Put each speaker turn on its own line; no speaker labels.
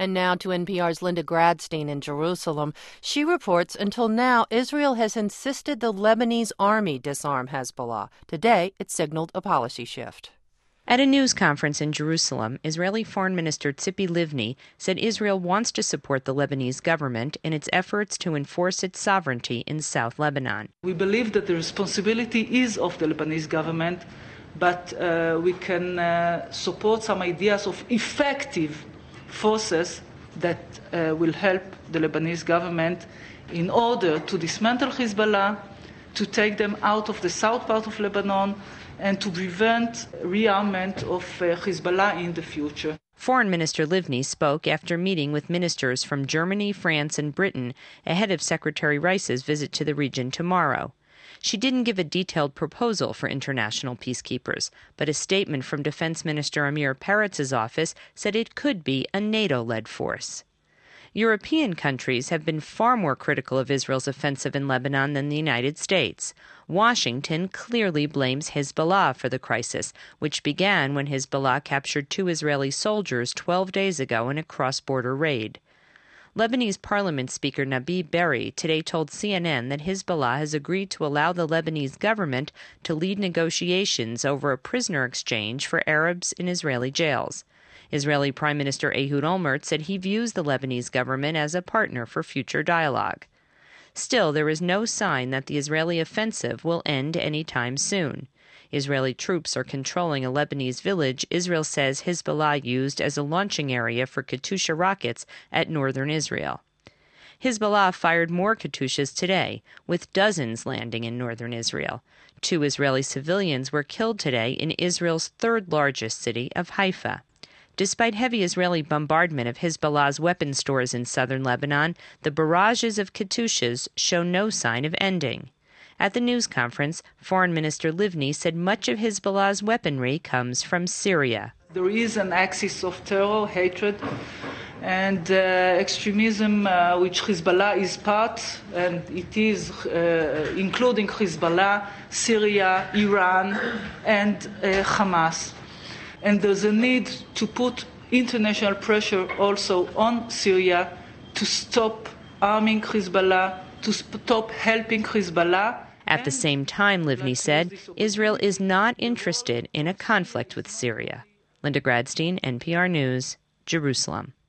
And now to NPR's Linda Gradstein in Jerusalem. She reports until now, Israel has insisted the Lebanese army disarm Hezbollah. Today, it signaled a policy shift.
At a news conference in Jerusalem, Israeli Foreign Minister Tzipi Livni said Israel wants to support the Lebanese government in its efforts to enforce its sovereignty in South Lebanon.
We believe that the responsibility is of the Lebanese government, but we can support some ideas of effective forces that will help the Lebanese government in order to dismantle Hezbollah, to take them out of the south part of Lebanon, and to prevent rearmament of Hezbollah in the future.
Foreign Minister Livni spoke after meeting with ministers from Germany, France, and Britain ahead of Secretary Rice's visit to the region tomorrow. She didn't give a detailed proposal for international peacekeepers, but a statement from Defense Minister Amir Peretz's office said it could be a NATO-led force. European countries have been far more critical of Israel's offensive in Lebanon than the United States. Washington clearly blames Hezbollah for the crisis, which began when Hezbollah captured 2 Israeli soldiers 12 days ago in a cross-border raid. Lebanese Parliament Speaker Nabih Berri today told CNN that Hezbollah has agreed to allow the Lebanese government to lead negotiations over a prisoner exchange for Arabs in Israeli jails. Israeli Prime Minister Ehud Olmert said he views the Lebanese government as a partner for future dialogue. Still, there is no sign that the Israeli offensive will end any time soon. Israeli troops are controlling a Lebanese village Israel says Hezbollah used as a launching area for Katyusha rockets at northern Israel. Hezbollah fired more Katyushas today, with dozens landing in northern Israel. 2 Israeli civilians were killed today in Israel's third-largest city of Haifa. Despite heavy Israeli bombardment of Hezbollah's weapon stores in southern Lebanon, the barrages of Katyushas show no sign of ending. At the news conference, Foreign Minister Livni said much of Hezbollah's weaponry comes from Syria.
There is an axis of terror, hatred, and extremism which Hezbollah is part, and it is including Hezbollah, Syria, Iran, and Hamas. And there's a need to put international pressure also on Syria to stop arming Hezbollah, to stop helping Hezbollah.
At the same time, Livni said, Israel is not interested in a conflict with Syria. Linda Gradstein, NPR News, Jerusalem.